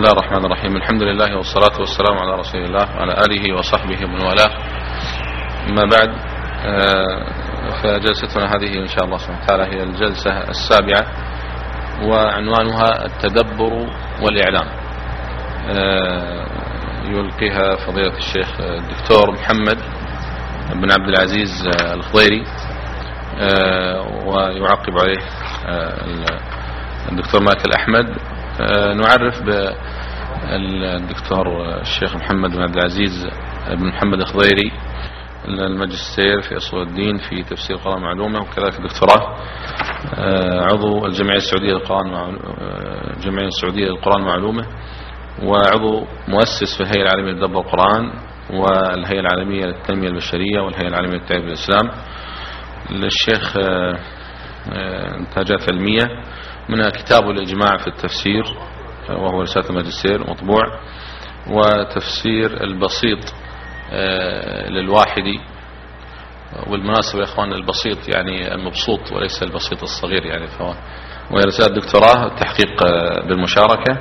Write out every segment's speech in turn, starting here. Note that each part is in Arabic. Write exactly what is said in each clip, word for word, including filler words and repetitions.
الله الرحمن الرحيم. الحمد لله والصلاة والسلام على رسول الله وعلى آله وصحبه ومن والاه. أما بعد، فجلستنا هذه إن شاء الله سبحانه وتعالى هي الجلسة السابعة، وعنوانها التدبر والإعلام. يلقيها فضيلة الشيخ الدكتور محمد بن عبد العزيز الخضيري، ويعقب عليه الدكتور ماكل أحمد. نعرف بالدكتور الشيخ محمد بن عبد العزيز بن محمد الخضيري الماجستير في أصول الدين في تفسير القرآن معلومة، وكذلك الدكتوراه، عضو الجمعية السعودية للقرآن الجمعية السعودية للقرآن معلومة، وعضو مؤسس في الهيئة العالمية لتدبر القرآن والهيئة العالمية للتنمية البشرية والهيئة العالمية للتعليم بالإسلام. للشيخ إنتاجات علمية، منها كتاب الإجماع في التفسير وهو رسالة الماجستير مطبوع، وتفسير البسيط للواحدي. والمناسبة يا إخوان، البسيط يعني المبسوط وليس البسيط الصغير يعني، فهو وهي رسالة دكتوراه تحقيق بالمشاركة.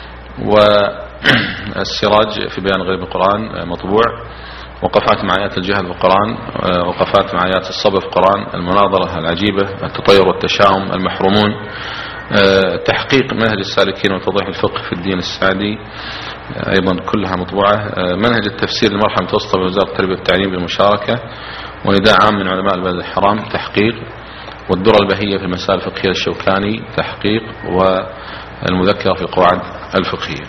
والسراج في بيان غريب القرآن مطبوع، وقفات مع آيات الجهل بالقرآن، وقفات مع آيات الصبر في القرآن، المناظرة العجيبة، التطير والتشاؤم، المحرومون، تحقيق منهج السالكين وتوضيح الفقه في الدين السعدي أيضا كلها مطبوعة، منهج التفسير للمرحلة المتوسطة بوزارة التربية والتعليم بالمشاركة، ونداء عام من علماء البلد الحرام تحقيق، والدرة البهية في المسائل الفقهية للشوكاني تحقيق، والمذكرة في القواعد الفقهية.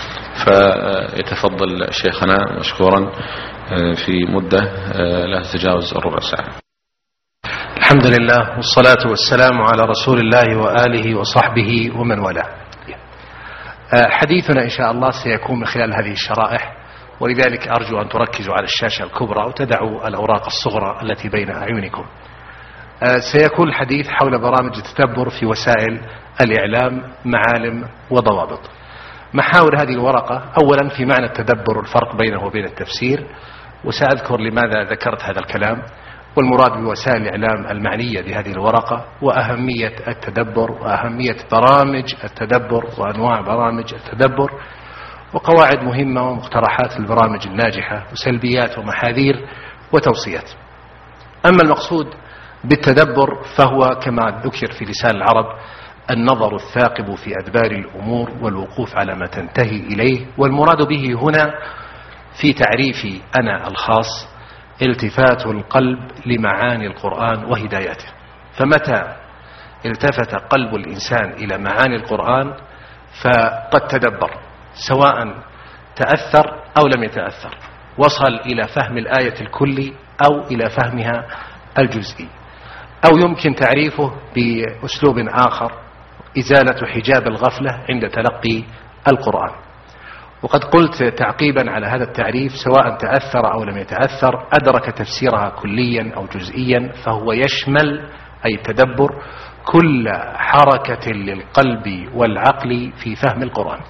فيتفضل شيخنا مشكورا في مدة لا تتجاوز الربع ساعة. الحمد لله والصلاة والسلام على رسول الله وآله وصحبه ومن والاه. حديثنا إن شاء الله سيكون من خلال هذه الشرائح، ولذلك أرجو أن تركزوا على الشاشة الكبرى وتدعوا الأوراق الصغرى التي بين أعينكم. سيكون الحديث حول برامج التدبر في وسائل الإعلام، معالم وضوابط. محاور هذه الورقة: أولا في معنى التدبر، الفرق بينه وبين التفسير، وسأذكر لماذا ذكرت هذا الكلام، والمراد بوسائل الإعلام المعنية بهذه الورقة، وأهمية التدبر، وأهمية برامج التدبر وأنواع برامج التدبر، وقواعد مهمة ومقترحات البرامج الناجحة، وسلبيات ومحاذير وتوصيات. أما المقصود بالتدبر فهو كما ذكر في لسان العرب النظر الثاقب في أدبار الأمور والوقوف على ما تنتهي إليه، والمراد به هنا في تعريفي أنا الخاص التفات القلب لمعاني القرآن وهداياته. فمتى التفت قلب الإنسان إلى معاني القرآن فقد تدبر، سواء تأثر أو لم يتأثر، وصل إلى فهم الآية الكلي أو إلى فهمها الجزئي، أو يمكن تعريفه بأسلوب آخر: إزالة حجاب الغفلة عند تلقي القرآن. وقد قلت تعقيبا على هذا التعريف: سواء تأثر أو لم يتأثر، أدرك تفسيرها كليا أو جزئيا، فهو يشمل أي التدبر كل حركة للقلب والعقل في فهم القرآن.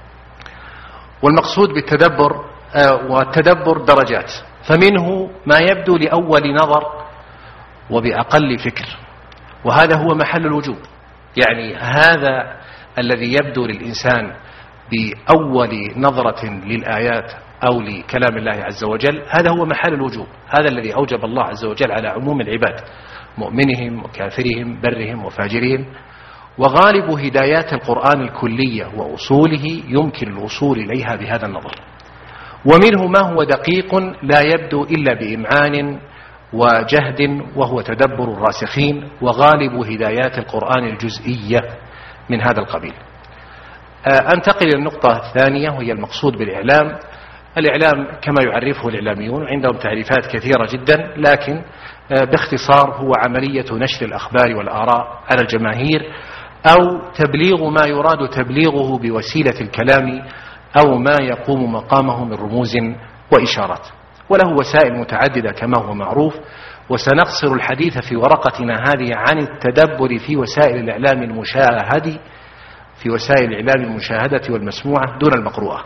والمقصود بالتدبر والتدبر درجات، فمنه ما يبدو لأول نظر وبأقل فكر، وهذا هو محل الوجوب. يعني هذا الذي يبدو للإنسان بأول نظرة للآيات أو لكلام الله عز وجل، هذا هو محل الوجوب، هذا الذي أوجب الله عز وجل على عموم العباد، مؤمنهم وكافرهم، برهم وفاجرهم. وغالب هدايات القرآن الكلية وأصوله يمكن الوصول إليها بهذا النظر. ومنه ما هو دقيق لا يبدو إلا بإمعان وجهد، وهو تدبر الراسخين، وغالب هدايات القرآن الجزئية من هذا القبيل. أنتقل إلى النقطة الثانية، وهي المقصود بالإعلام. الإعلام كما يعرفه الإعلاميون عندهم تعريفات كثيرة جدا، لكن باختصار هو عملية نشر الأخبار والآراء على الجماهير، أو تبليغ ما يراد تبليغه بوسيلة الكلام، أو ما يقوم مقامه من رموز وإشارات. وله وسائل متعددة كما هو معروف، وسنقصر الحديث في ورقتنا هذه عن التدبر في وسائل الإعلام المشاهدة في وسائل الإعلام المشاهدة والمسموعة دون المقروءة،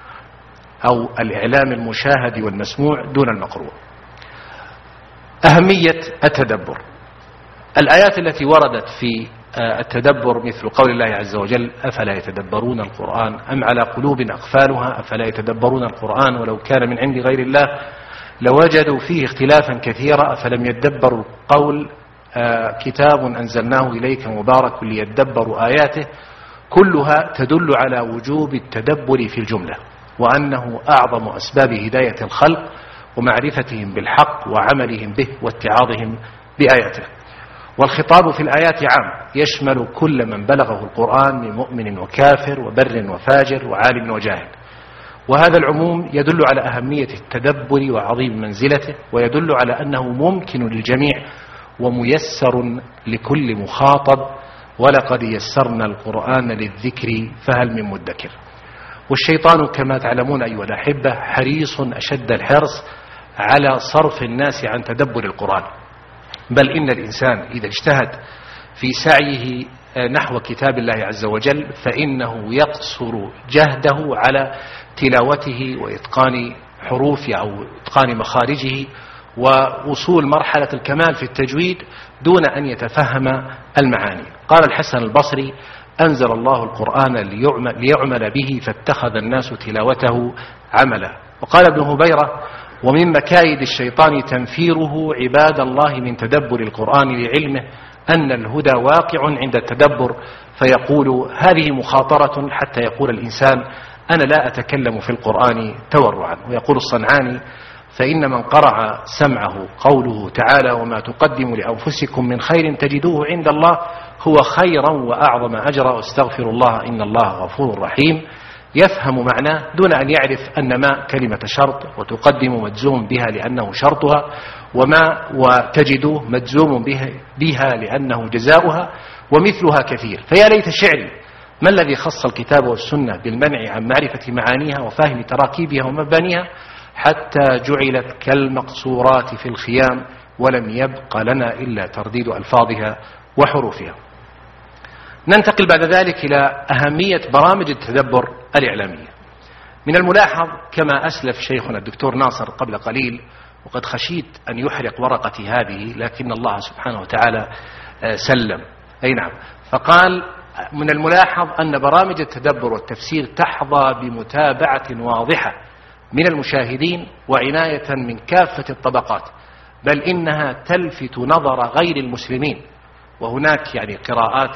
أو الإعلام المشاهد والمسموع دون المقروء. أهمية التدبر: الآيات التي وردت في التدبر مثل قول الله عز وجل: أفلا يتدبرون القرآن أم على قلوب أقفالها أفلا يتدبرون القرآن ولو كان من عند غير الله لوجدوا فيه اختلافا كثيرا أفلم يدبروا القول كتاب أنزلناه إليك مبارك ليدبروا آياته. كلها تدل على وجوب التدبر في الجملة، وأنه أعظم أسباب هداية الخلق ومعرفتهم بالحق وعملهم به واتعاظهم بآياته. والخطاب في الآيات عام يشمل كل من بلغه القرآن من مؤمن وكافر وبر وفاجر وعالم وجاهل، وهذا العموم يدل على أهمية التدبر وعظيم منزلته، ويدل على أنه ممكن للجميع وميسر لكل مخاطب. ولقد يسرنا القرآن للذكر فهل من مدكر. والشيطان كما تعلمون أيها الأحبة حريص أشد الحرص على صرف الناس عن تدبر القرآن، بل إن الإنسان إذا اجتهد في سعيه نحو كتاب الله عز وجل فإنه يقصر جهده على تلاوته وإتقان حروفه أو إتقان مخارجه ووصول مرحلة الكمال في التجويد دون أن يتفهم المعاني. قال الحسن البصري: أنزل الله القرآن ليعمل, ليعمل به فاتخذ الناس تلاوته عملا. وقال ابن هبيرة: ومن مكايد الشيطان تنفيره عباد الله من تدبر القرآن لعلمه أن الهدى واقع عند التدبر، فيقول هذه مخاطرة حتى يقول الإنسان أنا لا أتكلم في القرآن تورعا. ويقول الصنعاني: فإن من قرع سمعه قوله تعالى: وما تقدموا لأنفسكم من خير تجدوه عند الله هو خيرا وأعظم أجرا واستغفر الله إن الله غفور رحيم، يفهم معناه دون أن يعرف أن ما كلمة شرط وتقدم مجزوم بها لأنه شرطها، وما وتجدوه مجزوم بها لأنه جزاؤها، ومثلها كثير. فيا ليت شعري ما الذي خص الكتاب والسنة بالمنع عن معرفة معانيها وفهم تراكيبها ومبانيها حتى جعلت كالمقصورات في الخيام ولم يبق لنا إلا ترديد ألفاظها وحروفها. ننتقل بعد ذلك إلى أهمية برامج التدبر الإعلامية. من الملاحظ كما أسلف شيخنا الدكتور ناصر قبل قليل، وقد خشيت أن يحرق ورقتي هذه لكن الله سبحانه وتعالى سلم، أي نعم، فقال: من الملاحظ أن برامج التدبر والتفسير تحظى بمتابعة واضحة من المشاهدين وعناية من كافة الطبقات، بل إنها تلفت نظر غير المسلمين. وهناك يعني قراءات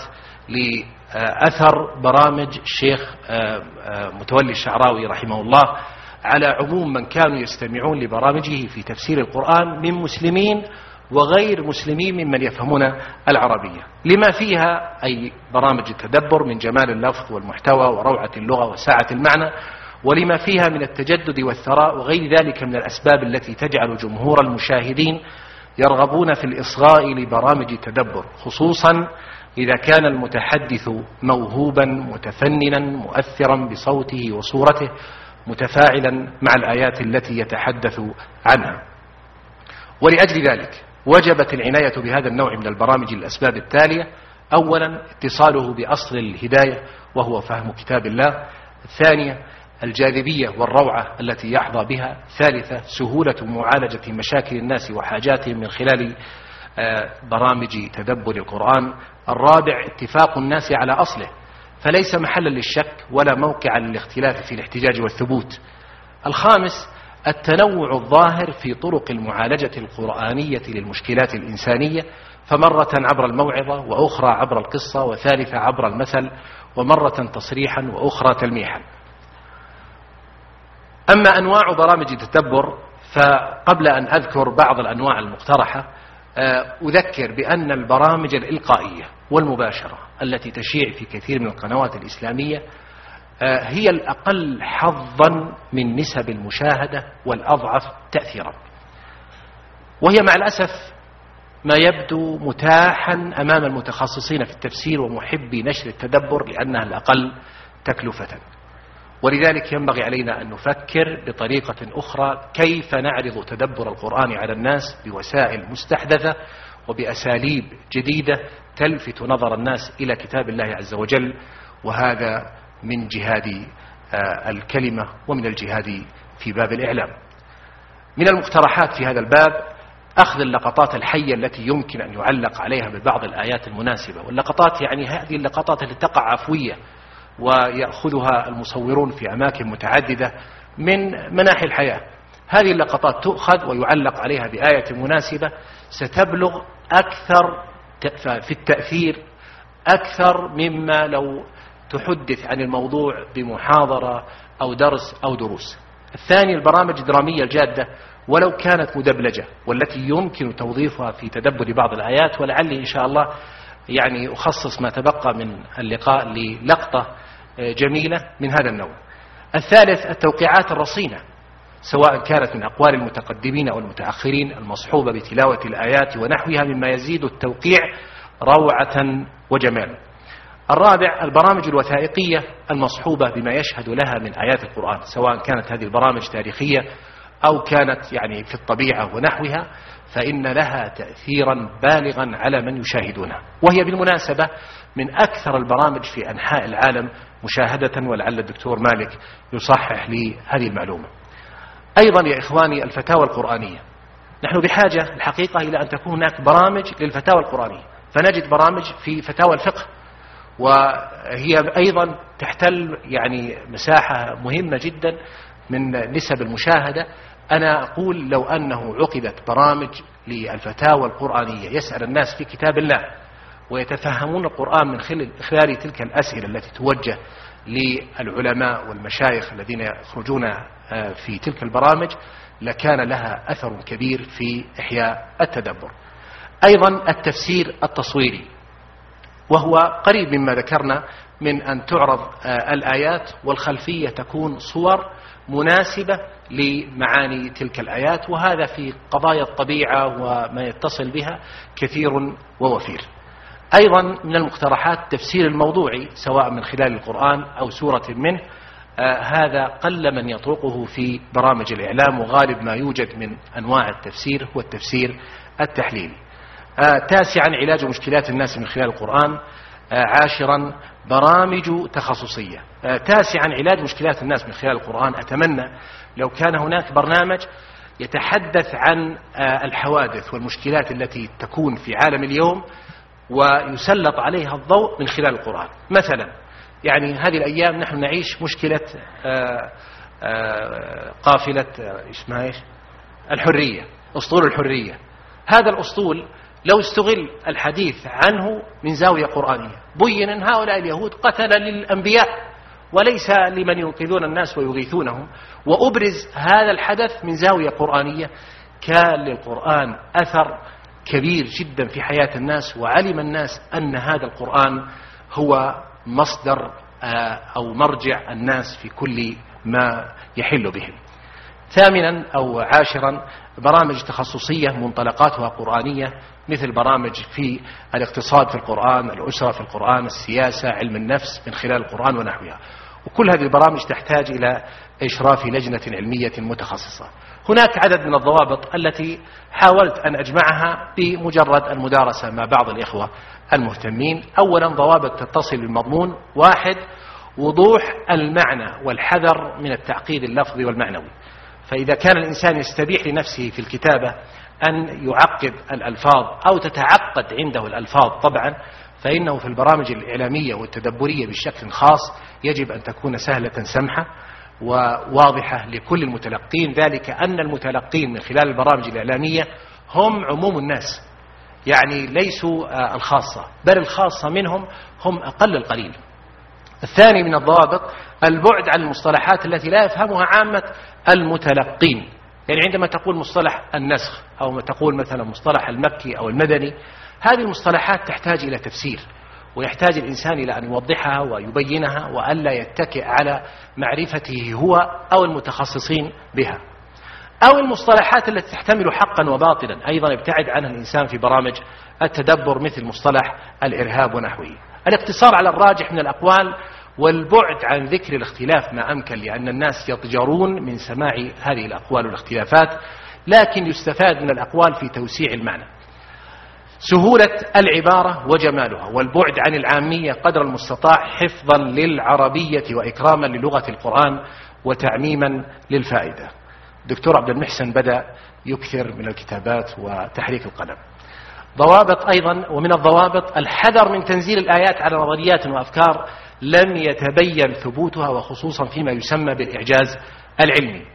لأثر برامج الشيخ متولي الشعراوي رحمه الله على عموم من كانوا يستمعون لبرامجه في تفسير القرآن من مسلمين وغير مسلمين ممن يفهمون العربية، لما فيها أي برامج التدبر من جمال اللفظ والمحتوى وروعة اللغة وسعة المعنى، ولما فيها من التجدد والثراء وغير ذلك من الأسباب التي تجعل جمهور المشاهدين يرغبون في الإصغاء لبرامج التدبر، خصوصا إذا كان المتحدث موهوبا متفننا مؤثرا بصوته وصورته متفاعلا مع الآيات التي يتحدث عنها. ولأجل ذلك وجبت العناية بهذا النوع من البرامج للأسباب التالية: أولا اتصاله بأصل الهداية وهو فهم كتاب الله. الثانية الجاذبية والروعة التي يحظى بها. ثالثة سهولة معالجة مشاكل الناس وحاجاتهم من خلال برامج تدبر القرآن. الرابع اتفاق الناس على أصله فليس محلا للشك ولا موقعا للاختلاف في الاحتجاج والثبوت. الخامس التنوع الظاهر في طرق المعالجة القرآنية للمشكلات الإنسانية، فمرة عبر الموعظة وأخرى عبر القصة وثالثة عبر المثل ومرة تصريحا وأخرى تلميحا. أما أنواع برامج التدبر فقبل أن أذكر بعض الأنواع المقترحة أذكر بأن البرامج الإلقائية والمباشرة التي تشيع في كثير من القنوات الإسلامية هي الأقل حظا من نسب المشاهدة والأضعف تأثيرا، وهي مع الأسف ما يبدو متاحا أمام المتخصصين في التفسير ومحبي نشر التدبر لأنها الأقل تكلفة. ولذلك ينبغي علينا أن نفكر بطريقة أخرى كيف نعرض تدبر القرآن على الناس بوسائل مستحدثة وبأساليب جديدة تلفت نظر الناس إلى كتاب الله عز وجل، وهذا من جهاد الكلمة ومن الجهاد في باب الإعلام. من المقترحات في هذا الباب أخذ اللقطات الحية التي يمكن أن يعلق عليها ببعض الآيات المناسبة، واللقطات يعني هذه اللقطات التي تقع عفوية ويأخذها المصورون في أماكن متعددة من مناحي الحياة. هذه اللقطات تؤخذ ويعلق عليها بآية مناسبة ستبلغ أكثر في التأثير أكثر مما لو تحدث عن الموضوع بمحاضرة أو درس أو دروس. الثاني البرامج الدرامية الجادة ولو كانت مدبلجة، والتي يمكن توظيفها في تدبر بعض الآيات، ولعلي إن شاء الله يعني أخصص ما تبقى من اللقاء للقطة جميلة من هذا النوع. الثالث التوقيعات الرصينة، سواء كانت من أقوال المتقدمين أو المتأخرين المصحوبة بتلاوة الآيات ونحوها مما يزيد التوقيع روعة وجمالا. الرابع البرامج الوثائقية المصحوبة بما يشهد لها من آيات القرآن، سواء كانت هذه البرامج تاريخية أو كانت يعني في الطبيعة ونحوها، فإن لها تأثيرا بالغا على من يشاهدونها، وهي بالمناسبة من أكثر البرامج في أنحاء العالم مشاهدة، ولعل الدكتور مالك يصحح لي هذه المعلومة. أيضا يا إخواني الفتاوى القرآنية، نحن بحاجة الحقيقة إلى أن تكون هناك برامج للفتاوى القرآنية، فنجد برامج في فتاوى الفقه، وهي أيضا تحتل يعني مساحة مهمة جدا من نسب المشاهدة. أنا أقول لو أنه عقدت برامج للفتاوى القرآنية يسأل الناس في كتاب الله ويتفهمون القرآن من خلال تلك الأسئلة التي توجه للعلماء والمشايخ الذين يخرجون في تلك البرامج، لكان لها أثر كبير في إحياء التدبر. أيضا التفسير التصويري، وهو قريب مما ذكرنا من أن تعرض الآيات والخلفية تكون صور مناسبة لمعاني تلك الآيات، وهذا في قضايا الطبيعة وما يتصل بها كثير ووفير. أيضا من المقترحات التفسير الموضوعي، سواء من خلال القرآن أو سورة منه، آه هذا قل من يطرقه في برامج الإعلام، وغالب ما يوجد من أنواع التفسير هو التفسير التحليلي. آه تاسعا علاج مشكلات الناس من خلال القرآن. آه عاشرا برامج تخصصية. آه تاسعا علاج مشكلات الناس من خلال القرآن. أتمنى لو كان هناك برنامج يتحدث عن آه الحوادث والمشكلات التي تكون في عالم اليوم ويسلط عليها الضوء من خلال القرآن. مثلا يعني هذه الأيام نحن نعيش مشكلة آآ آآ قافلة اسمها إيش الحرية، أسطول الحرية. هذا الأسطول لو استغل الحديث عنه من زاوية قرآنية، بين أن هؤلاء اليهود قتل للأنبياء وليس لمن ينقذون الناس ويغيثونهم، وأبرز هذا الحدث من زاوية قرآنية، كان للقرآن أثر كبير جدا في حياة الناس، وعلم الناس أن هذا القرآن هو مصدر أو مرجع الناس في كل ما يحل بهم. ثامنا أو عاشرا برامج تخصصية منطلقاتها قرآنية، مثل برامج في الاقتصاد في القرآن، الأسرة في القرآن، السياسة، علم النفس من خلال القرآن ونحوها. وكل هذه البرامج تحتاج إلى إشراف لجنة علمية متخصصة. هناك عدد من الضوابط التي حاولت أن أجمعها بمجرد المدارسة مع بعض الإخوة المهتمين. أولا ضوابط تتصل بالمضمون. واحد وضوح المعنى والحذر من التعقيد اللفظي والمعنوي، فإذا كان الإنسان يستبيح لنفسه في الكتابة أن يعقد الألفاظ أو تتعقد عنده الألفاظ طبعا، فإنه في البرامج الإعلامية والتدبرية بشكل خاص يجب أن تكون سهلة سمحة وواضحة لكل المتلقين، ذلك أن المتلقين من خلال البرامج الإعلامية هم عموم الناس، يعني ليسوا الخاصة، بل الخاصة منهم هم أقل القليل. الثاني من الضوابط البعد عن المصطلحات التي لا يفهمها عامة المتلقين، يعني عندما تقول مصطلح النسخ أو ما تقول مثلا مصطلح المكي أو المدني، هذه المصطلحات تحتاج إلى تفسير، ويحتاج الإنسان إلى أن يوضحها ويبينها وألا يتكئ على معرفته هو أو المتخصصين بها. أو المصطلحات التي تحتمل حقا وباطلا أيضا يبتعد عنها الإنسان في برامج التدبر، مثل مصطلح الإرهاب ونحوه. الاقتصار على الراجح من الأقوال والبعد عن ذكر الاختلاف ما أمكن، لأن الناس يضجرون من سماع هذه الأقوال والاختلافات، لكن يستفاد من الأقوال في توسيع المعنى. سهولة العبارة وجمالها، والبعد عن العامية قدر المستطاع حفظا للعربية وإكراما للغة القرآن وتعميما للفائدة. الدكتور عبد المحسن بدأ يكثر من الكتابات وتحريك القلم. ضوابط أيضا، ومن الضوابط الحذر من تنزيل الآيات على نظريات وأفكار لم يتبين ثبوتها، وخصوصا فيما يسمى بالإعجاز العلمي.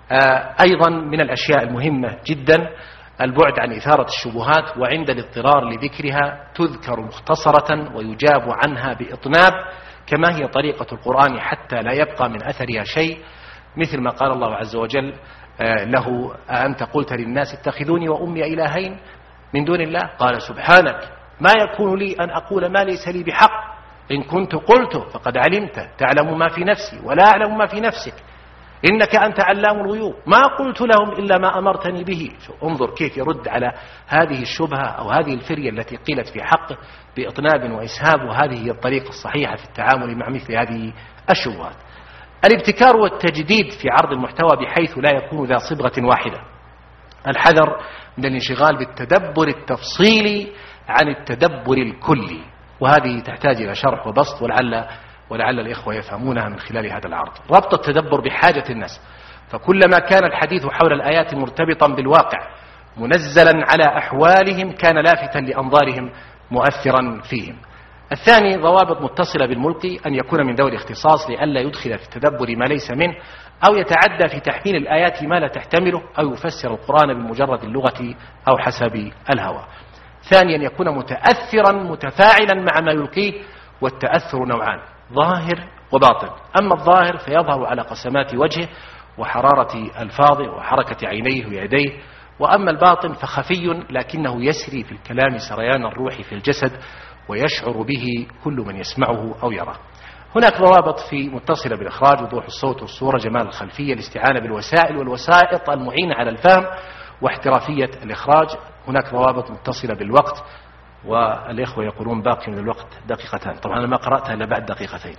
أيضا من الأشياء المهمة جدا البعد عن إثارة الشبهات، وعند الاضطرار لذكرها تذكر مختصرة ويجاب عنها بإطناب، كما هي طريقة القرآن حتى لا يبقى من أثرها شيء، مثل ما قال الله عز وجل له: أأنت قلت للناس اتخذوني وأمي إلهين من دون الله؟ قال: سبحانك ما يكون لي أن أقول ما ليس لي بحق، إن كنت قلته فقد علمت، تعلم ما في نفسي ولا أعلم ما في نفسك، إنك أنت علام الغيوب، ما قلت لهم إلا ما أمرتني به. انظر كيف يرد على هذه الشبهة أو هذه الفرية التي قيلت في حقه بإطناب وإسهاب، وهذه هي الطريقة الصحيحة في التعامل مع مثل هذه الشبهات. الابتكار والتجديد في عرض المحتوى بحيث لا يكون ذا صبغة واحدة. الحذر من الانشغال بالتدبر التفصيلي عن التدبر الكلي، وهذه تحتاج إلى شرح وبسط، ولعل ولعل الإخوة يفهمونها من خلال هذا العرض. ربط التدبر بحاجة الناس، فكلما كان الحديث حول الآيات مرتبطا بالواقع منزلا على أحوالهم كان لافتا لأنظارهم مؤثرا فيهم. الثاني ضوابط متصلة بالملقي، أن يكون من ذوي الاختصاص لئلا يدخل في التدبر ما ليس منه، أو يتعدى في تحميل الآيات ما لا تحتمله، أو يفسر القرآن بمجرد اللغة أو حسب الهوى. ثانيا يكون متأثرا متفاعلا مع ما يلقيه، والتأثر نوعان: ظاهر وباطن. أما الظاهر فيظهر على قسمات وجهه وحرارة ألفاظه وحركة عينيه ويديه، وأما الباطن فخفي لكنه يسري في الكلام سريان الروح في الجسد، ويشعر به كل من يسمعه أو يراه. هناك ضوابط في متصلة بالإخراج: وضوح الصوت والصورة، جمال الخلفية، الاستعانة بالوسائل والوسائط المعينة على الفهم، واحترافية الإخراج. هناك ضوابط متصلة بالوقت، والإخوة يقولون باقي من الوقت دقيقتان، طبعا أنا ما قرأتها إلا بعد دقيقتين.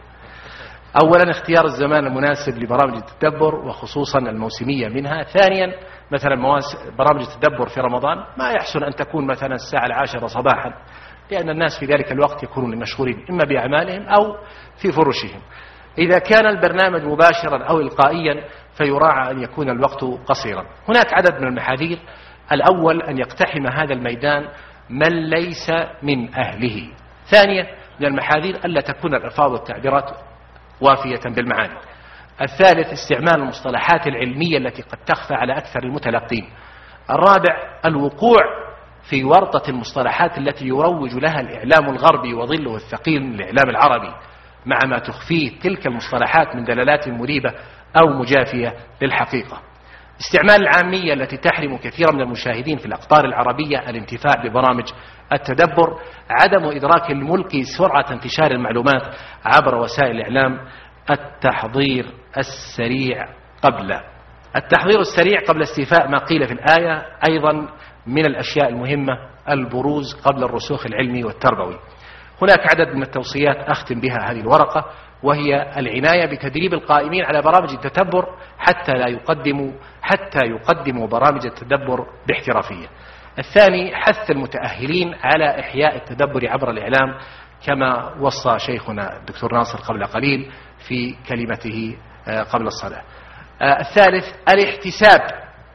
أولا اختيار الزمان المناسب لبرامج التدبر وخصوصا الموسمية منها. ثانيا مثلا برامج التدبر في رمضان ما يحسن أن تكون مثلا الساعة العاشرة صباحا، لأن الناس في ذلك الوقت يكونون مشغولين إما بأعمالهم أو في فرشهم. إذا كان البرنامج مباشرا أو إلقائيا فيراعى أن يكون الوقت قصيرا. هناك عدد من المحاذير: الأول أن يقتحم هذا الميدان من ليس من أهله. ثانيا من المحاذير ألا تكون الألفاظ والتعبيرات وافية بالمعاني. الثالث استعمال المصطلحات العلمية التي قد تخفى على أكثر المتلقين. الرابع الوقوع في ورطة المصطلحات التي يروج لها الإعلام الغربي وظله الثقيل من الإعلام العربي، مع ما تخفيه تلك المصطلحات من دلالات مريبة أو مجافية للحقيقة. استعمال العامية التي تحرم كثيرا من المشاهدين في الأقطار العربية الانتفاع ببرامج التدبر. عدم إدراك الملقي سرعة انتشار المعلومات عبر وسائل الإعلام. التحضير السريع قبل التحضير السريع قبل استيفاء ما قيل في الآية. أيضا من الأشياء المهمة البروز قبل الرسوخ العلمي والتربوي. هناك عدد من التوصيات أختم بها هذه الورقة، وهي العناية بتدريب القائمين على برامج التدبر حتى لا يقدموا حتى يقدموا برامج التدبر باحترافية. الثاني حث المتأهلين على إحياء التدبر عبر الإعلام، كما وصى شيخنا الدكتور ناصر قبل قليل في كلمته قبل الصلاة. الثالث الاحتساب،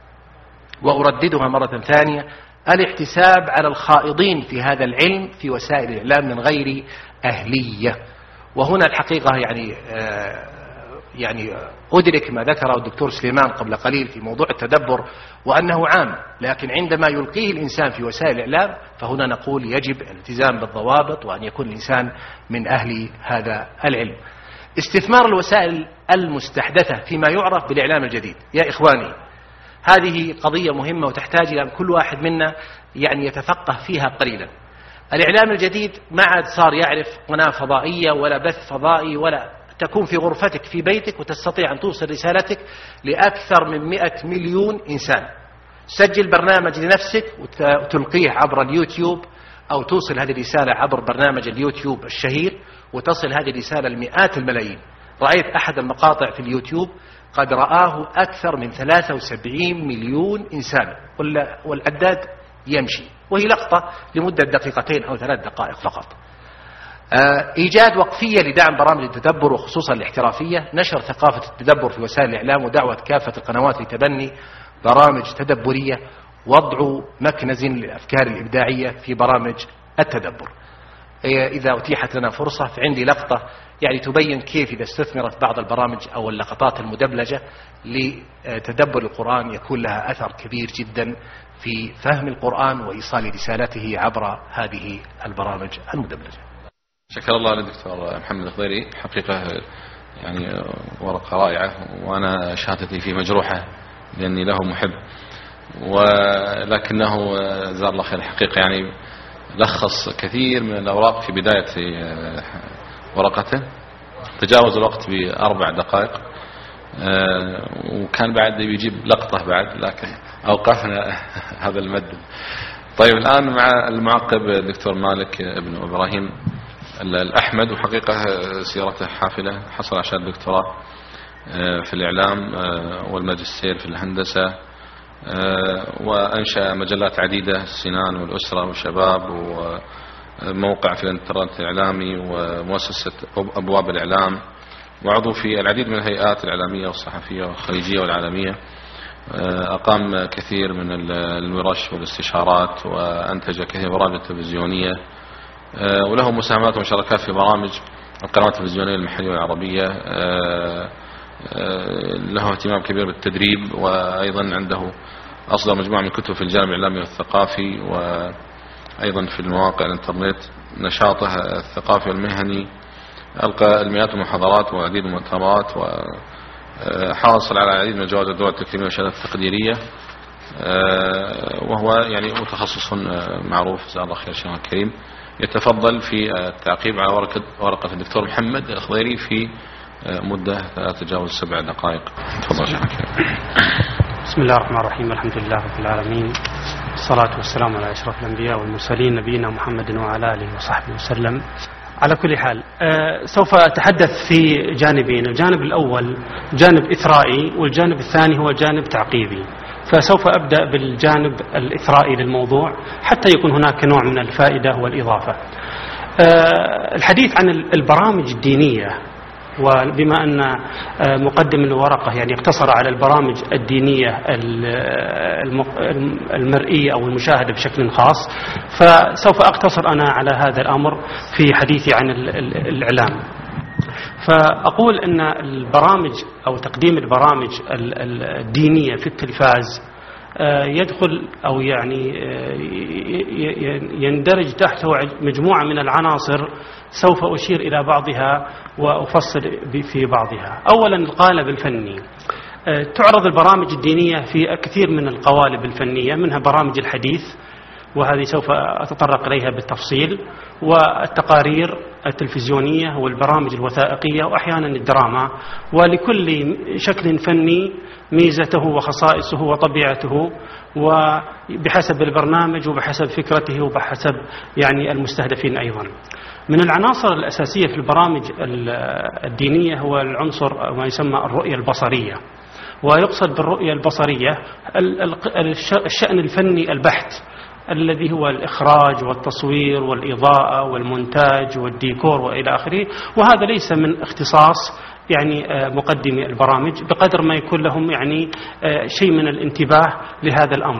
وأرددها مرة ثانية: الاحتساب على الخائضين في هذا العلم في وسائل الإعلام من غير أهلية. وهنا الحقيقة يعني يعني أدرك ما ذكره الدكتور سليمان قبل قليل في موضوع التدبر وأنه عام، لكن عندما يلقيه الإنسان في وسائل الإعلام فهنا نقول يجب الالتزام بالضوابط، وأن يكون الإنسان من أهل هذا العلم. استثمار الوسائل المستحدثة فيما يعرف بالإعلام الجديد. يا إخواني، هذه قضية مهمة وتحتاج إلى أن كل واحد منا يعني يتفقه فيها قليلا. الإعلام الجديد ما عاد صار يعرف قناة فضائية ولا بث فضائي، ولا تكون في غرفتك في بيتك وتستطيع أن توصل رسالتك لأكثر من مئة مليون إنسان. سجل برنامج لنفسك وتلقيه عبر اليوتيوب، أو توصل هذه الرسالة عبر برنامج اليوتيوب الشهير وتصل هذه الرسالة لمئات الملايين. رأيت أحد المقاطع في اليوتيوب قد رآه أكثر من ثلاثة وسبعين مليون إنسان، والعداد يمشي، وهي لقطة لمدة دقيقتين أو ثلاث دقائق فقط. إيجاد وقفية لدعم برامج التدبر وخصوصا الاحترافية، نشر ثقافة التدبر في وسائل الإعلام ودعوة كافة القنوات لتبني برامج تدبرية، وضع مكنز للأفكار الإبداعية في برامج التدبر. إذا أتيحت لنا فرصة فعندي لقطة يعني تبين كيف إذا استثمرت بعض البرامج أو اللقطات المدبلجة لتدبر القرآن يكون لها أثر كبير جدا في فهم القرآن وإيصال رسالته عبر هذه البرامج المدبلجة. شكر الله للدكتور محمد الخضيري، حقيقة يعني ورقة رائعة، وأنا شهادتي فيه مجروحة لأني له محب، ولكنه جزاه الله خير الحقيقة يعني لخص كثير من الأوراق في بداية ورقته، تجاوز الوقت بأربع دقائق، وكان بعد بيجيب لقطة بعد لكن أوقفنا هذا المد. طيب الآن مع المعقب الدكتور مالك بن إبراهيم الأحمد، وحقيقة سيرته حافلة، حصل على شهادة دكتوراه في الإعلام والماجستير في الهندسة، وأنشأ مجلات عديدة، السنان والأسرة والشباب، وموقع في الانترنت الإعلامي، ومؤسسة أبواب الإعلام، وعضو في العديد من الهيئات الإعلامية والصحفية والخليجية والعالمية. أقام كثير من الورش والاستشارات، وأنتج كثير من برامج تلفزيونية، وله مساهمات ومشاركات في برامج القنوات التلفزيونية المحلية والعربية. له اهتمام كبير بالتدريب، وأيضا عنده أصدر مجموعة من الكتب في الجانب الإعلامي والثقافي، وأيضا في المواقع الانترنت. نشاطه الثقافي والمهني، ألقى المئات من المحاضرات وعديد من المؤتمرات، وحاصل على العديد من الجوائز الدول التكريمية والشهادات التقديرية، وهو يعني متخصص معروف جزاه الله خير. شيخنا الكريم يتفضل في التعقيب على ورقة, ورقة الدكتور محمد الخضيري في مدة لا تتجاوز سبع دقائق. تفضل شيخنا الكريم. بسم الله الرحمن الرحيم، الحمد لله رب العالمين، الصلاة والسلام على أشرف الأنبياء والمرسلين نبينا محمد وعلى آله وصحبه وسلم. على كل حال سوف أتحدث في جانبين، الجانب الأول جانب إثرائي، والجانب الثاني هو جانب تعقيبي. فسوف أبدأ بالجانب الإثرائي للموضوع حتى يكون هناك نوع من الفائدة والإضافة. الحديث عن البرامج الدينية، وبما أن مقدم الورقة يعني اقتصر على البرامج الدينية المرئية أو المشاهدة بشكل خاص، فسوف أقتصر أنا على هذا الأمر في حديثي عن الإعلام. فأقول أن البرامج أو تقديم البرامج الدينية في التلفاز يدخل أو يعني يندرج تحته مجموعة من العناصر، سوف أشير إلى بعضها وأفصل في بعضها. أولا القالب الفني. تعرض البرامج الدينية في كثير من القوالب الفنية، منها برامج الحديث وهذه سوف أتطرق إليها بالتفصيل، والتقارير التلفزيونية والبرامج الوثائقية وأحيانا الدراما، ولكل شكل فني ميزته وخصائصه وطبيعته وبحسب البرنامج وبحسب فكرته وبحسب يعني المستهدفين. أيضا من العناصر الأساسية في البرامج الدينية هو العنصر ما يسمى الرؤية البصرية، ويقصد بالرؤية البصرية الشأن الفني البحت الذي هو الإخراج والتصوير والإضاءة والمونتاج والديكور وإلى آخره، وهذا ليس من اختصاص يعني مقدمي البرامج بقدر ما يكون لهم يعني شيء من الانتباه لهذا الأمر.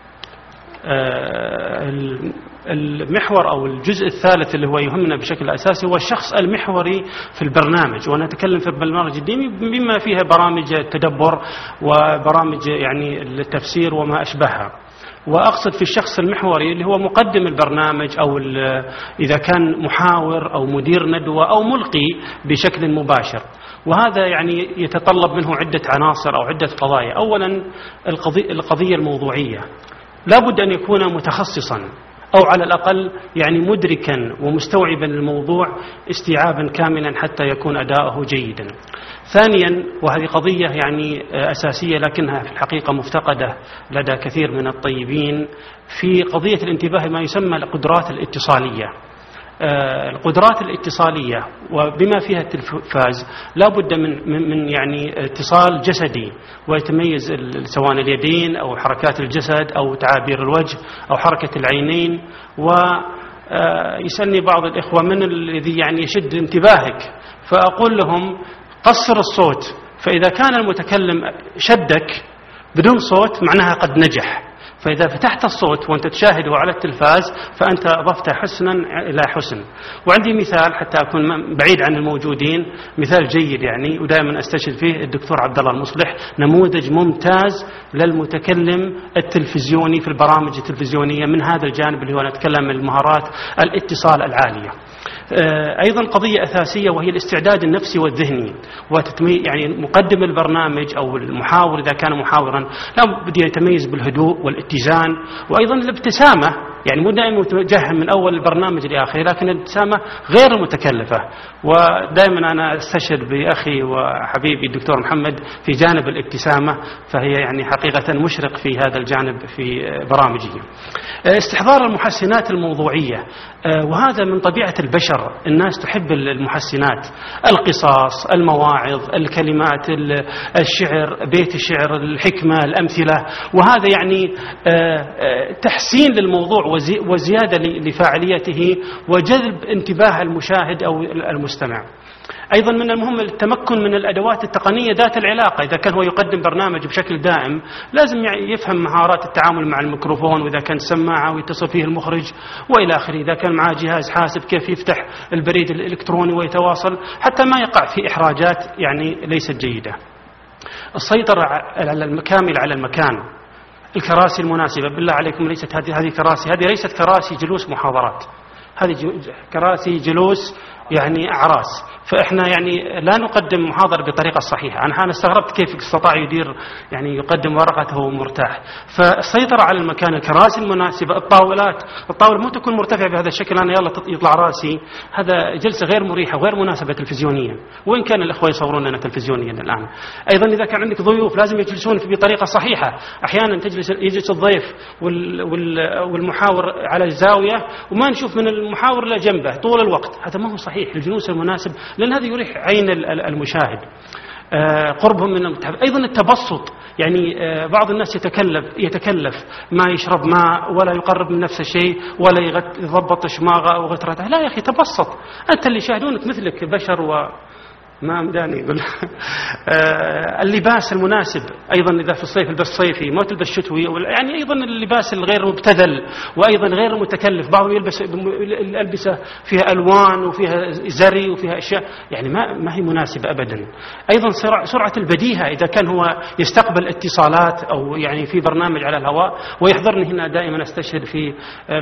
المحور أو الجزء الثالث اللي هو يهمنا بشكل أساسي هو الشخص المحوري في البرنامج، وأنا أتكلم في البرنامج الديني بما فيها برامج التدبر وبرامج يعني التفسير وما أشبهها. وأقصد في الشخص المحوري اللي هو مقدم البرنامج، أو إذا كان محاور أو مدير ندوة أو ملقي بشكل مباشر، وهذا يعني يتطلب منه عدة عناصر أو عدة قضايا. أولا القضية الموضوعية، لا بد أن يكون متخصصا أو على الأقل يعني مدركا ومستوعبا الموضوع استيعابا كاملا حتى يكون أداؤه جيدا. ثانيا، وهذه قضية يعني أساسية لكنها في الحقيقة مفتقدة لدى كثير من الطيبين، في قضية الانتباه ما يسمى القدرات الاتصالية. القدرات الاتصالية وبما فيها التلفاز لا بد من من يعني اتصال جسدي، ويتميز سواء اليدين أو حركات الجسد أو تعابير الوجه أو حركة العينين، و يسألني بعض الإخوة من الذي يعني يشد انتباهك، فأقول لهم قصر الصوت، فإذا كان المتكلم شدك بدون صوت معناها قد نجح، فإذا فتحت الصوت وأنت تشاهده على التلفاز فأنت أضفت حسنا إلى حسن. وعندي مثال حتى أكون بعيد عن الموجودين، مثال جيد يعني ودائما أستشهد فيه الدكتور عبد الله المصلح، نموذج ممتاز للمتكلم التلفزيوني في البرامج التلفزيونية من هذا الجانب اللي هو نتكلم عن مهارات الاتصال العالية. أيضا قضية أساسية وهي الاستعداد النفسي والذهني، وتتمي يعني مقدم البرنامج أو المحاور إذا كان محاورا لا بد يتميز بالهدوء والاتزان، وأيضا الابتسامة، يعني مو دائما متوجه من أول البرنامج لآخره، لكن الابتسامة غير متكلفة. ودائما أنا أستشهد بأخي وحبيبي الدكتور محمد في جانب الابتسامة، فهي يعني حقيقة مشرق في هذا الجانب في برامجه. استحضار المحسنات الموضوعية، وهذا من طبيعة البشر، الناس تحب المحسنات، القصص، المواعظ، الكلمات، الشعر، بيت الشعر، الحكمة، الأمثلة، وهذا يعني تحسين للموضوع وزيادة لفاعليته وجذب انتباه المشاهد أو المستمع. أيضا من المهم التمكن من الأدوات التقنية ذات العلاقة، إذا كان هو يقدم برنامج بشكل دائم لازم يفهم مهارات التعامل مع الميكروفون، وإذا كان سماعة ويتصل فيه المخرج وإلى آخره، إذا كان معه جهاز حاسب كيف يفتح البريد الإلكتروني ويتواصل حتى ما يقع في إحراجات يعني ليست جيدة. السيطرة على الكامل على المكان، الكراسي المناسبة، بالله عليكم ليست هذه هذه كراسي، هذه ليست كراسي جلوس محاضرات، هذه كراسي جلوس يعني أعراس، فإحنا يعني لا نقدم محاضرة بطريقة صحيحة. أنا أنا استغربت كيف استطاع يدير يعني يقدم ورقته مرتاح. فالسيطرة على المكان، الكراسي المناسبة، الطاولات، الطاولة مو تكون مرتفعة بهذا الشكل أنا يلا يطلع راسي، هذا جلسة غير مريحة وغير مناسبة تلفزيونيا، وإن كان الأخوة يصورون لنا تلفزيونيا الآن. أيضا إذا كان عندك ضيوف لازم يجلسون بطريقة صحيحة، أحيانا تجلس يجلس الضيف والمحاور على الزاوية وما نشوف من المحاور إلا جنبه طول الوقت، هذا ما هو صحيح. الجلوس المناسب لأن هذا يريح عين المشاهد. قربهم من المتحف. أيضا التبسط، يعني بعض الناس يتكلف يتكلف ما يشرب ماء ولا يقرب من نفس الشيء ولا يضبط شماغه أو غترته، لا يا أخي تبسط، أنت اللي يشاهدونك مثلك بشر و ما مداني يقول اللباس المناسب، أيضا إذا في الصيف البس صيفي ما تلبس شتوي، يعني أيضا اللباس الغير مبتذل وأيضا غير متكلف، بعضهم يلبس الألبسة فيها ألوان وفيها زري وفيها أشياء يعني ما ما هي مناسبة أبدا. أيضا سرعة البديهة، إذا كان هو يستقبل اتصالات أو يعني في برنامج على الهواء، ويحضرني هنا دائما أستشهد في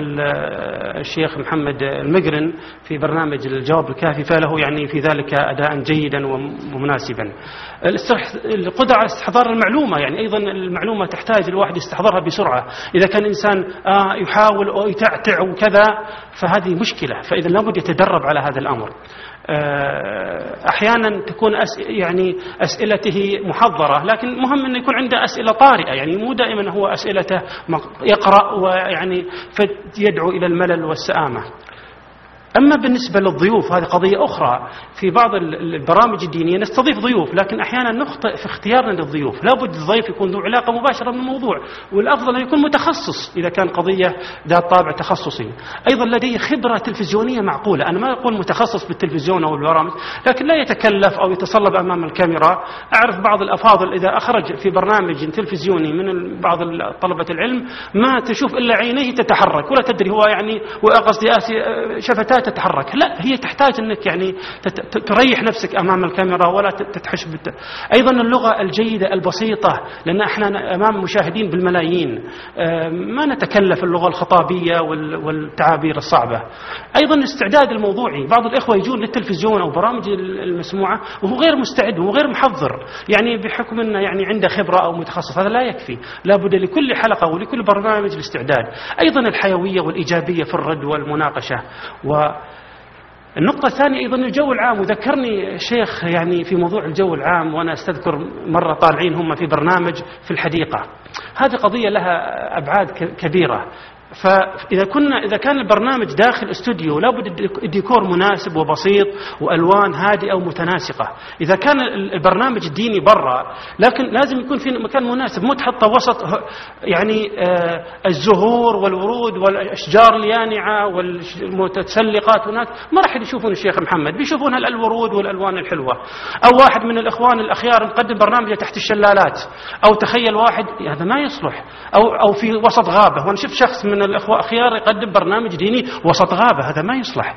الشيخ محمد المقرن في برنامج الجواب الكافي، فله يعني في ذلك أداء جيد ومناسبا. القدرة على استحضار المعلومة، يعني أيضا المعلومة تحتاج الواحد يستحضرها بسرعة، إذا كان إنسان يحاول أو يتعتع وكذا فهذه مشكلة، فإذا لابد يتدرب على هذا الأمر. أحيانا تكون أس يعني أسئلته محضرة، لكن مهم أن يكون عنده أسئلة طارئة، يعني مو دائما هو أسئلته يقرأ ويعني فيدعو إلى الملل والسآمة. أما بالنسبة للضيوف هذه قضية أخرى، في بعض البرامج الدينية نستضيف ضيوف، لكن أحيانا نخطئ في اختيارنا للضيوف، لابد الضيف يكون ذو علاقة مباشرة بالموضوع، والأفضل أن يكون متخصص إذا كان قضية ذات طابع تخصصي، أيضا لديه خبرة تلفزيونية معقولة. أنا ما أقول متخصص بالتلفزيون أو البرامج، لكن لا يتكلف أو يتصلب أمام الكاميرا. أعرف بعض الأفاضل إذا أخرج في برنامج تلفزيوني من بعض طلبة العلم ما تشوف إلا عينيه تتحرك ولا تدري هو يعني وقصدي شفتات تتحرك، لا هي تحتاج أنك يعني تريح نفسك أمام الكاميرا ولا تتحش بالت... أيضا اللغة الجيدة البسيطة، لأن احنا أمام مشاهدين بالملايين، ما نتكلف اللغة الخطابية والتعابير الصعبة. أيضا الاستعداد الموضوعي، بعض الإخوة يجون للتلفزيون أو برامج المسموعة وهو غير مستعد وهو غير محضر، يعني بحكم أنه يعني عنده خبرة أو متخصص، هذا لا يكفي، لابد لكل حلقة ولكل برنامج الاستعداد. أيضا الحيوية والإيجابية في الرد والمناقشة. و النقطة الثانية أيضا الجو العام، وذكرني شيخ يعني في موضوع الجو العام، وأنا أستذكر مرة طالعين هم في برنامج في الحديقة، هذه قضية لها أبعاد كبيرة. فإذا كنا إذا كان البرنامج داخل استوديو لابد الديكور مناسب وبسيط وألوان هادئة ومتناسقة. إذا كان البرنامج الديني برا لكن لازم يكون في مكان مناسب، مو تحطه وسط يعني آه الزهور والورود والأشجار اليانعة والمتسلقات هناك، ما راح يشوفون الشيخ محمد، بيشوفون الورود والألوان الحلوة. أو واحد من الإخوان الأخيار مقدم برنامج تحت الشلالات، أو تخيل واحد هذا ما يصلح، أو أو في وسط غابة. وأنا شفت شخص من الأخوة أخيار يقدم برنامج ديني وسط غابة، هذا ما يصلح.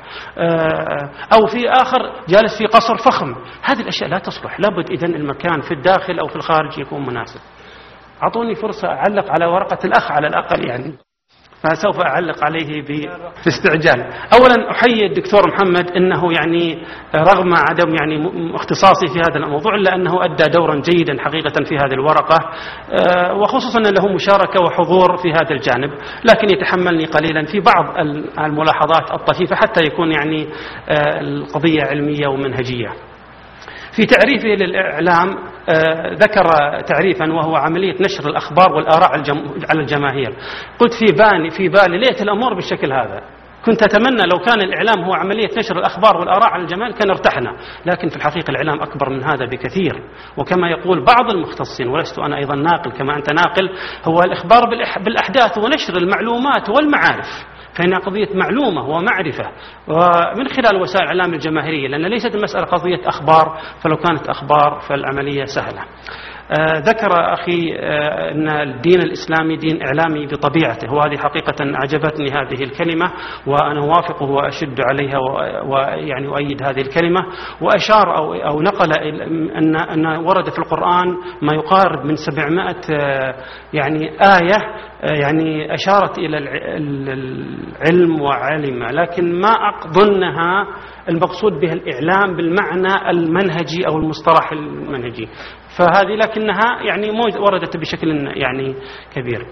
أو في آخر جالس في قصر فخم، هذه الأشياء لا تصلح. لابد إذن المكان في الداخل أو في الخارج يكون مناسب. أعطوني فرصة أعلق على ورقة الأخ على الأقل يعني، فسوف أعلق عليه باستعجال. أولا أحيي الدكتور محمد أنه يعني رغم عدم يعني اختصاصي في هذا الموضوع إلا أنه أدى دورا جيدا حقيقة في هذه الورقة، وخصوصا أن له مشاركة وحضور في هذا الجانب، لكن يتحملني قليلا في بعض الملاحظات الطفيفة حتى يكون يعني القضية علمية ومنهجية. في تعريفه للإعلام ذكر تعريفا وهو عملية نشر الأخبار والآراء على الجماهير. قلت في بالي في بالي ليت الأمور بالشكل هذا، كنت أتمنى لو كان الإعلام هو عملية نشر الأخبار والآراء على الجماهير كان ارتحنا، لكن في الحقيقة الإعلام أكبر من هذا بكثير. وكما يقول بعض المختصين ولست أنا أيضا ناقل كما أنت ناقل، هو الإخبار بالأحداث ونشر المعلومات والمعارف، فإنها قضية معلومة ومعرفة ومن خلال وسائل الإعلام الجماهيرية، لأن ليست المسألة قضية أخبار، فلو كانت أخبار فالعملية سهلة. آه ذكر أخي آه أن الدين الإسلامي دين إعلامي بطبيعته، وهذه حقيقة أعجبتني هذه الكلمة، وأنا أوافقه وأشد عليها ويعني أؤيد هذه الكلمة. وأشار أو, أو نقل أن, أن ورد في القرآن ما يقارب من سبعمائة آه يعني آية آه يعني أشارت إلى العلم وعلم، لكن ما أظنها المقصود به الإعلام بالمعنى المنهجي أو المصطلح المنهجي، فهذه لكنها يعني وردت بشكل يعني كبير.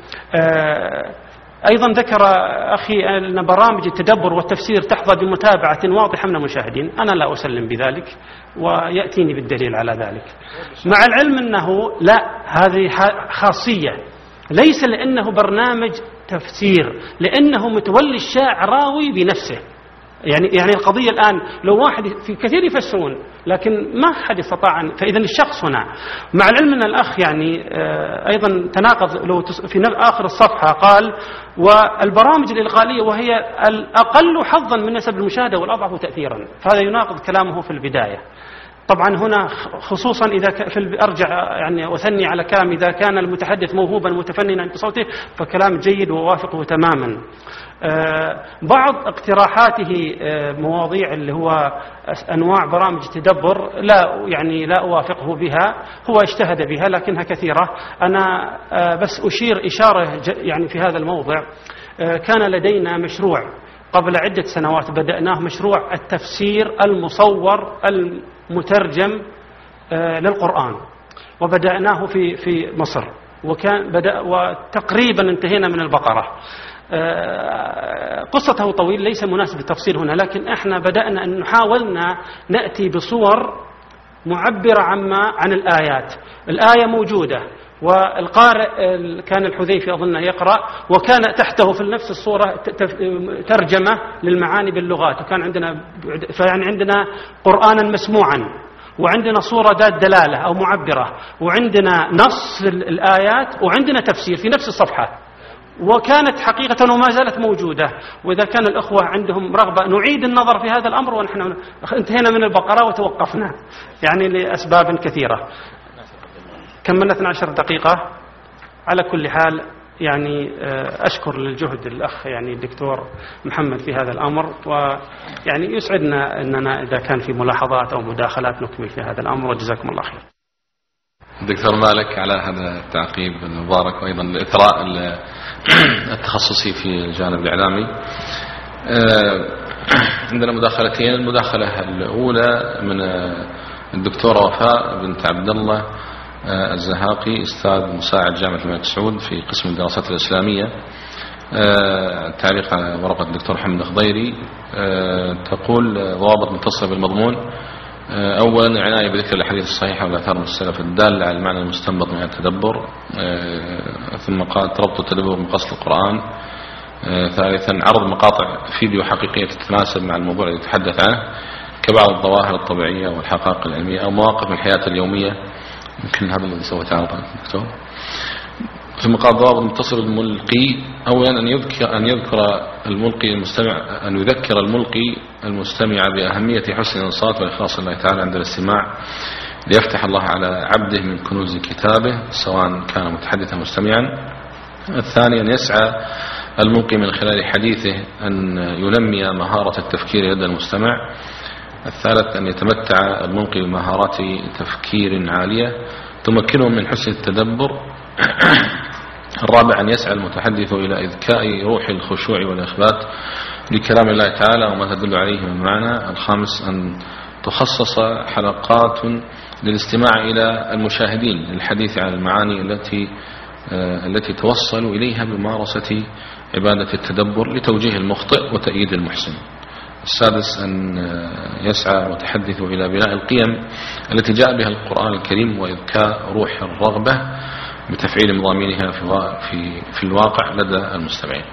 أيضا ذكر أخي أن برامج التدبر والتفسير تحظى بمتابعة واضحة من المشاهدين. أنا لا أسلم بذلك ويأتيني بالدليل على ذلك، مع العلم أنه لا، هذه خاصية ليس لأنه برنامج تفسير، لأنه متولي الشاعراوي بنفسه. يعني يعني القضية الآن لو واحد في كثير يفسرون لكن ما حد استطاع، فإذا الشخص هنا مع العلم أن الأخ يعني أيضا تناقض لو في آخر الصفحة قال والبرامج الإلغائية وهي الأقل حظا من نسب المشاهدة والأضعف تأثيرا، فهذا يناقض كلامه في البداية. طبعا هنا خصوصا إذا في أرجع يعني وثني على كلام إذا كان المتحدث موهوبا متفننا بصوته فكلام جيد ووافقه تماما. بعض اقتراحاته مواضيع اللي هو أنواع برامج تدبر لا يعني لا أوافقه بها، هو اجتهد بها لكنها كثيرة. أنا بس أشير إشارة يعني في هذا الموضع، كان لدينا مشروع قبل عدة سنوات بدأناه، مشروع التفسير المصور المترجم للقرآن، وبدأناه في في مصر، وكان بدأ وتقريبا انتهينا من البقرة. قصته طويل ليس مناسب التفصيل هنا، لكن احنا بدأنا أن حاولنا نأتي بصور معبرة عما عن الآيات. الآية موجودة والقارئ كان الحذيفي أظن يقرأ، وكان تحته في نفس الصورة ترجمة للمعاني باللغات، وكان عندنا فيعني عندنا قرآنا مسموعا، وعندنا صورة ذات دلالة أو معبرة، وعندنا نص الآيات، وعندنا تفسير في نفس الصفحة، وكانت حقيقة وما زالت موجودة. وإذا كان الأخوة عندهم رغبة نعيد النظر في هذا الأمر، ونحن انتهينا من البقرة وتوقفنا يعني لأسباب كثيرة. كملنا اثنتي عشرة دقيقة. على كل حال يعني أشكر للجهد الأخ يعني الدكتور محمد في هذا الأمر، ويعني يسعدنا أننا إذا كان في ملاحظات أو مداخلات نكمل في هذا الأمر، وجزاكم الله خير. دكتور مالك على هذا التعقيب المبارك، وأيضا الإثراء التخصصي في الجانب الإعلامي. عندنا مداخلتين. المداخلة الأولى من الدكتورة وفاء بنت عبد الله الزهاقي، أستاذ مساعد جامعة الملك سعود في قسم الدراسات الإسلامية. تعليق على ورقة الدكتور محمد الخضيري، تقول ضوابط متصلة بالمضمون. أولا العناية بذكر الحديث الصحيحة والآثار من السلف الدالة على المعنى المستنبط من التدبر. ثم قال ربط التدبر بقصد القرآن. ثالثا عرض مقاطع فيديو حقيقية تتناسب مع الموضوع الذي يتحدث عنه كبعض الظواهر الطبيعية والحقائق العلمية أو مواقف من الحياة اليومية. يمكن هذا الذي سوف تعرض دكتور. ثم قال ضابط متصل الملقي أولا أن يذكر أن يذكر الملقي المستمع أن يذكر الملقي المستمع بأهمية حسن الإنصات وإخلاص الله تعالى عند الاستماع ليفتح الله على عبده من كنوز كتابه سواء كان متحدثا مستمعا. الثاني أن يسعى الملقي من خلال حديثه أن ينمي مهارة التفكير لدى المستمع. الثالث أن يتمتع الملقي بمهارات تفكير عالية تمكنه من حسن التدبر. الرابع أن يسعى المتحدث إلى إذكاء روح الخشوع والإخبات لكلام الله تعالى وما تدل عليه من معنى. الخامس أن تخصص حلقات للاستماع إلى المشاهدين للحديث عن المعاني التي التي توصلوا إليها بممارسة عبادة التدبر لتوجيه المخطئ وتأييد المحسن. السادس أن يسعى المتحدث إلى بناء القيم التي جاء بها القرآن الكريم وإذكاء روح الرغبة بتفعيل مضامينها في في الواقع لدى المستمعين.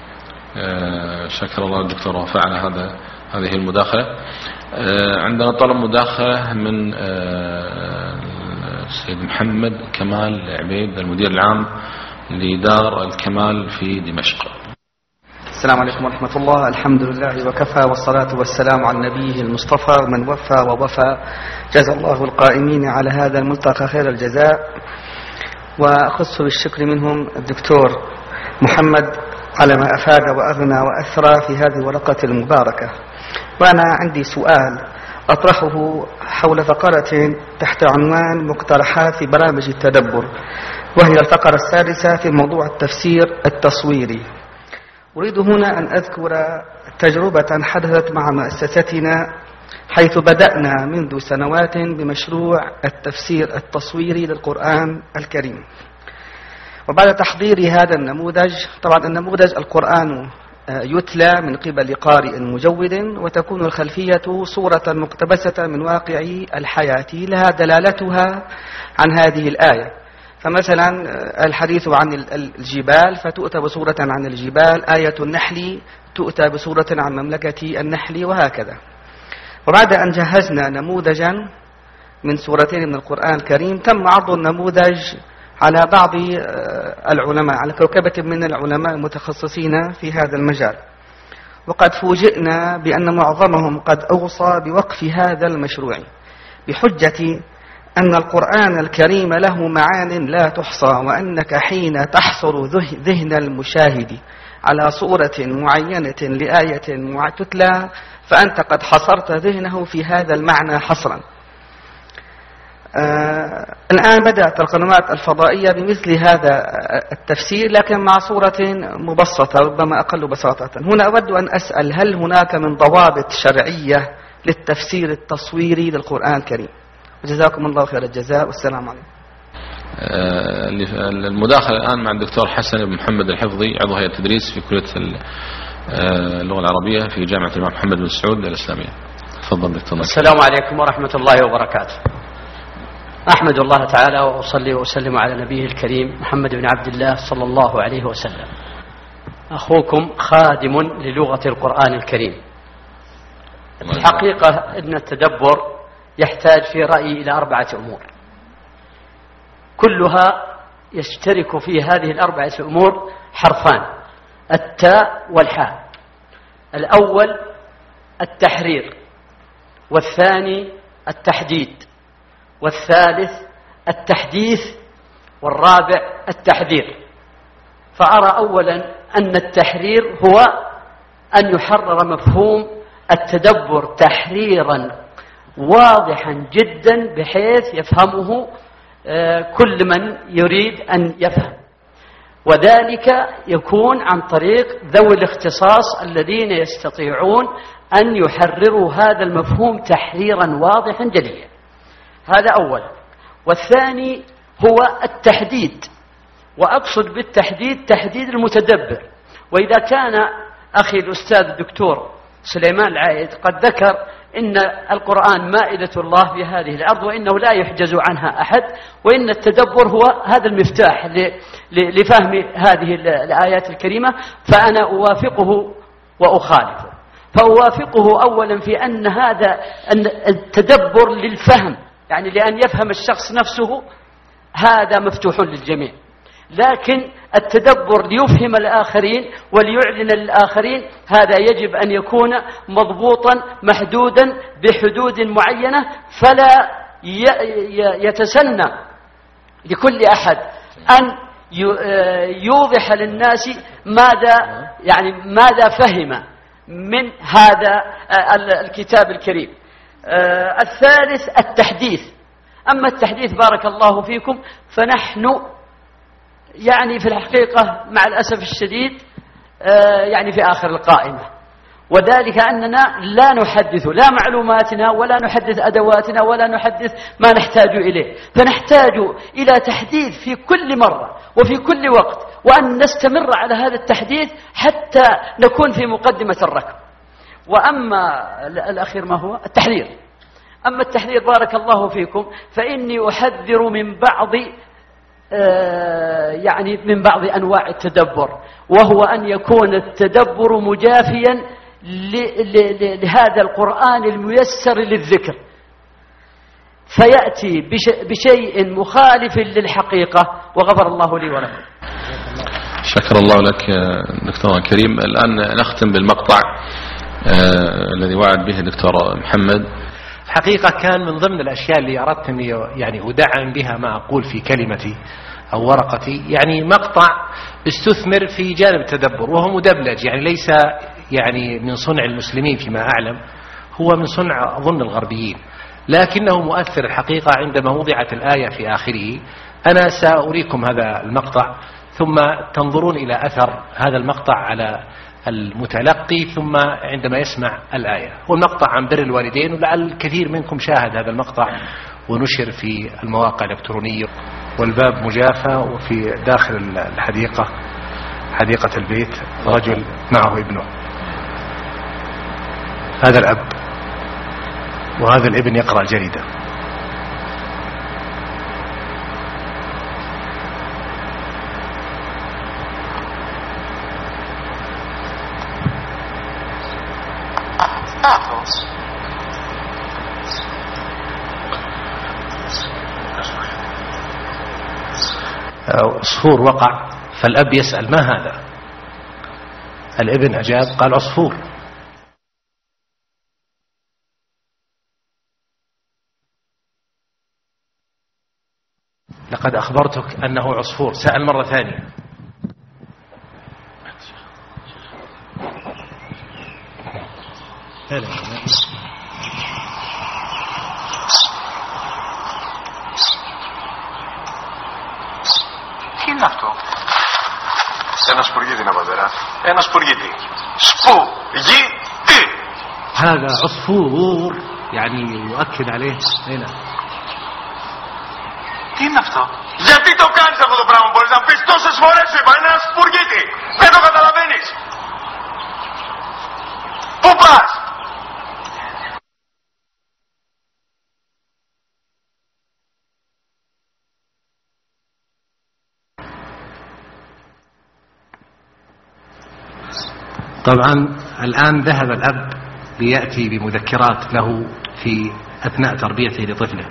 شكر الله الدكتور وفاء على هذا هذه المداخلة. عندنا طلب مداخلة من السيد محمد كمال عبيد المدير العام لدار الكمال في دمشق. السلام عليكم ورحمة الله. الحمد لله وكفى والصلاة والسلام على نبيه المصطفى ومن وفى ووفى. جزا الله القائمين على هذا الملتقى خير الجزاء، وأخص بالشكر منهم الدكتور محمد على ما أفاد وأغنى وأثرى في هذه الورقة المباركة. وأنا عندي سؤال أطرحه حول فقرة تحت عنوان مقترحات في برامج التدبر، وهي الفقرة السادسة في موضوع التفسير التصويري. أريد هنا أن أذكر تجربة حدثت مع مؤسستنا، حيث بدأنا منذ سنوات بمشروع التفسير التصويري للقرآن الكريم. وبعد تحضير هذا النموذج، طبعا النموذج القرآن يتلى من قبل قارئ مجود، وتكون الخلفية صورة مقتبسة من واقع الحياة لها دلالتها عن هذه الآية. فمثلا الحديث عن الجبال فتؤتى بصورة عن الجبال، آية النحل تؤتى بصورة عن مملكة النحل، وهكذا. وبعد أن جهزنا نموذجا من سورتين من القرآن الكريم، تم عرض النموذج على بعض العلماء، على كوكبة من العلماء المتخصصين في هذا المجال، وقد فوجئنا بأن معظمهم قد أوصى بوقف هذا المشروع بحجة أن القرآن الكريم له معان لا تحصى، وأنك حين تحصر ذهن المشاهد على صورة معينة لآية تتلى فأنت قد حصرت ذهنه في هذا المعنى حصرا. آه الآن بدأت القنوات الفضائية بمثل هذا التفسير، لكن مع صورة مبسطة ربما أقل بساطة. هنا أود أن أسأل، هل هناك من ضوابط شرعية للتفسير التصويري للقرآن الكريم؟ وجزاكم الله خير الجزاء، والسلام عليكم. آه المداخلة الآن مع الدكتور حسن بن محمد الحفظي، عضو هيئة التدريس في كلية اللغة العربية في جامعة الإمام محمد بن سعود الإسلامية. تفضل دكتور. السلام عليكم ورحمة الله وبركاته. أحمد الله تعالى وأصلي وأسلم على نبيه الكريم محمد بن عبد الله صلى الله عليه وسلم. أخوكم خادم للغة القرآن الكريم. في الحقيقة إن التدبر يحتاج في رأيي إلى أربعة أمور، كلها يشترك في هذه الأربعة أمور حرفان، التاء والحاء. الأول التحرير، والثاني التحديد، والثالث التحديث، والرابع التحذير. فأرى أولا أن التحرير هو أن يحرر مفهوم التدبر تحريرا واضحا جدا بحيث يفهمه كل من يريد أن يفهم، وذلك يكون عن طريق ذوي الاختصاص الذين يستطيعون أن يحرروا هذا المفهوم تحريرا واضحا جليا. هذا أولا. والثاني هو التحديد، وأقصد بالتحديد تحديد المتدبر. وإذا كان أخي الأستاذ الدكتور سليمان العائد قد ذكر إن القرآن مائدة الله في هذه الأرض، وإنه لا يحجز عنها أحد، وإن التدبر هو هذا المفتاح لفهم هذه الآيات الكريمة. فأنا أوافقه وأخالفه. فأوافقه أولا في أن هذا التدبر للفهم، يعني لأن يفهم الشخص نفسه، هذا مفتوح للجميع. لكن التدبر ليفهم الآخرين وليعلن للآخرين، هذا يجب أن يكون مضبوطا محدودا بحدود معينة، فلا يتسنى لكل أحد أن يوضح للناس ماذا يعني ماذا فهم من هذا الكتاب الكريم. الثالث التحديث. أما التحديث بارك الله فيكم فنحن يعني في الحقيقة مع الأسف الشديد يعني في آخر القائمة، وذلك أننا لا نحدث لا معلوماتنا ولا نحدث أدواتنا ولا نحدث ما نحتاج إليه، فنحتاج إلى تحديث في كل مرة وفي كل وقت، وأن نستمر على هذا التحديث حتى نكون في مقدمة الركب. وأما الأخير ما هو التحذير. أما التحذير بارك الله فيكم فإني أحذر من بعض يعني من بعض أنواع التدبر، وهو أن يكون التدبر مجافيا لهذا القرآن الميسر للذكر، فيأتي بشيء مخالف للحقيقة، وغفر الله لي ولكم. شكر الله لك دكتور كريم. الآن نختم بالمقطع الذي وعد به الدكتور محمد. حقيقة كان من ضمن الأشياء اللي أردت أن يعني أدعم بها ما أقول في كلمتي أو ورقتي، يعني مقطع استثمر في جانب التدبر، وهو مدبلج، يعني ليس يعني من صنع المسلمين فيما أعلم، هو من صنع أظن الغربيين، لكنه مؤثر الحقيقة عندما وضعت الآية في آخره. أنا سأريكم هذا المقطع ثم تنظرون إلى أثر هذا المقطع على المتلقي ثم عندما يسمع الآية. هو المقطع عن بر الوالدين، ولعل الكثير منكم شاهد هذا المقطع ونشر في المواقع الإلكترونية. والباب مجافى، وفي داخل الحديقة حديقة البيت رجل معه ابنه. هذا الأب وهذا الابن يقرأ جريدة. عصفور وقع، فالأب يسأل ما هذا؟ الابن أجاب قال عصفور. لقد أخبرتك أنه عصفور. سأل مرة ثانية. Τι είναι αυτό? Ένα σπουργίτη είναι πατέρα. Ένα σπουργίτη. Σπουργίτη. هذا عصفور يعني يؤكد عليه هنا. Τι είναι αυτό? Γιατί το κάνεις αυτό το πράγμα? Μπορείς να πεις τόσες φορές σου είπα. Είναι ένα σπουργίτη. Δεν το καταλαβαίνεις. Πού πας? طبعا الآن ذهب الأب ليأتي بمذكرات له في أثناء تربيته لطفله.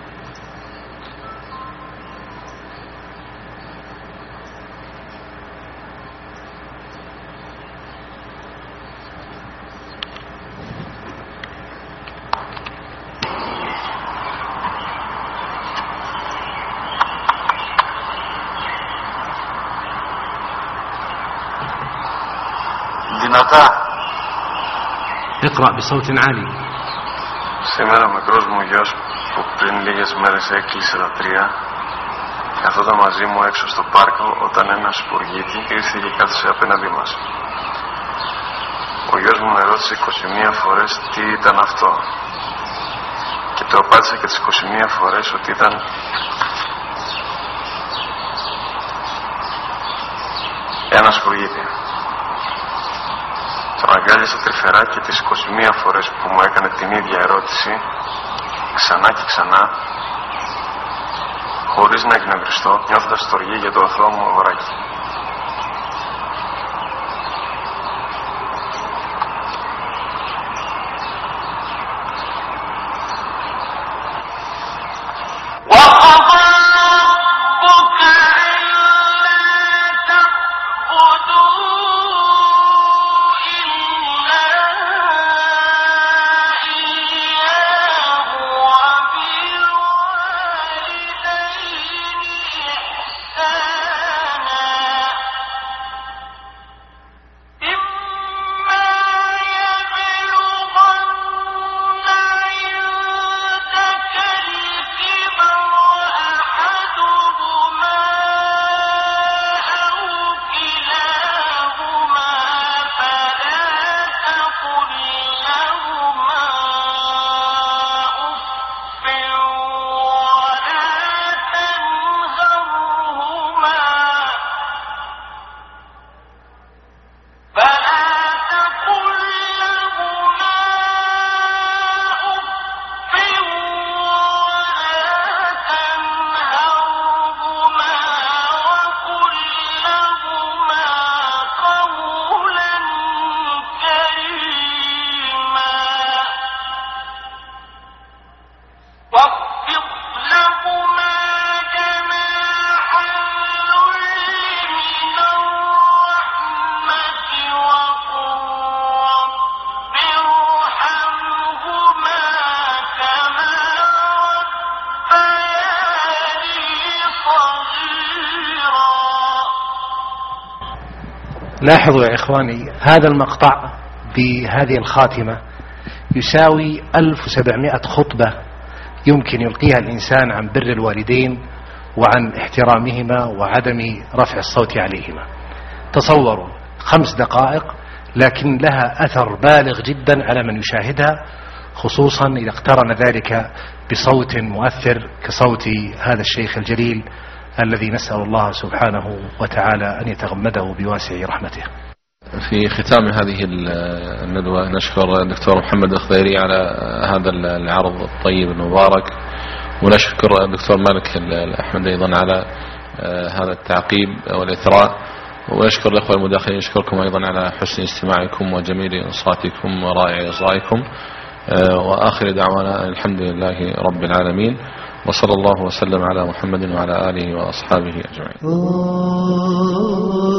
اقرأ بصوت عالي. Σήμερα ο μικρός μου γιος που πριν λίγες μέρες έκλεισε τα τρία καθόταν μαζί μου έξω στο πάρκο όταν ένα σπουργίτη ήρθε και κάθισε απέναντί μας. Ο γιος μου με ρώτησε είκοσι μία φορές τι ήταν αυτό και το απάντησα και τις είκοσι μία φορές ότι ήταν ένα σπουργίτη. Τον αγκάλιασα τρυφερά και τις είκοσι μία φορές που μου έκανε την ίδια ερώτηση, ξανά και ξανά, χωρίς να εκνευριστώ, νιώθοντας στοργή για το αθώο μου αγοράκι. لاحظوا يا إخواني، هذا المقطع بهذه الخاتمة يساوي ألف وسبعمائة خطبة يمكن يلقيها الإنسان عن بر الوالدين وعن احترامهما وعدم رفع الصوت عليهما. تصوروا خمس دقائق لكن لها أثر بالغ جدا على من يشاهدها، خصوصا إذا اقترن ذلك بصوت مؤثر كصوت هذا الشيخ الجليل الذي نسأل الله سبحانه وتعالى أن يتغمده بواسع رحمته. في ختام هذه الندوة نشكر الدكتور محمد الخضيري على هذا العرض الطيب المبارك، ونشكر الدكتور مالك الأحمد أيضا على هذا التعقيب والإثراء، ونشكر الأخوة المداخلين، نشكركم أيضا على حسن استماعكم وجميل إنصاتكم ورائع إصغائكم، وآخر دعوانا الحمد لله رب العالمين، وصلى الله وسلم على محمد وعلى آله وأصحابه أجمعين.